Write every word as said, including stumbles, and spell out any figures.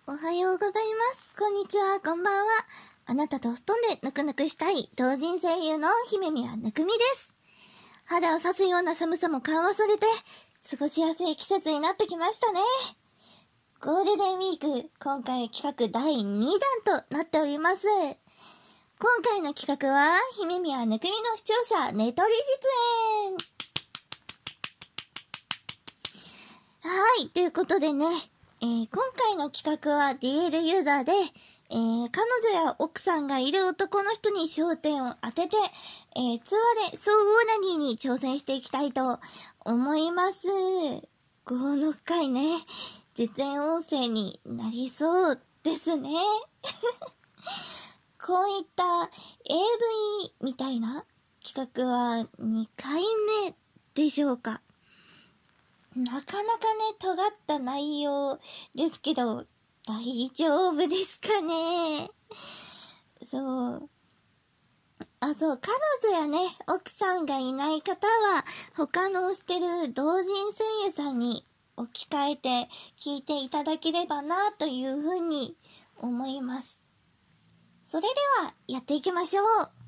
おはようございます。こんにちは、こんばんは。あなたと布団でぬくぬくしたい同人声優の姫宮ぬくみです。肌を刺すような寒さも緩和されて、過ごしやすい季節になってきましたね。ゴールデンウィーク、今回企画だいにだんとなっております。今回の企画は、姫宮ぬくみの視聴者ネトリ出演。はい、ということでね、えー、今回の企画は ディーエル ユーザーで、えー、彼女や奥さんがいる男の人に焦点を当てて、えー、通話で総合ラニーに挑戦していきたいと思います。この回ね、実演音声になりそうですね。こういった エーブイ みたいな企画はにかいめでしょうか。なかなかね、尖った内容ですけど、大丈夫ですかね。そう。あ、そう、彼女やね、奥さんがいない方は、他のしてる同人声優さんに置き換えて聞いていただければな、というふうに思います。それでは、やっていきましょう。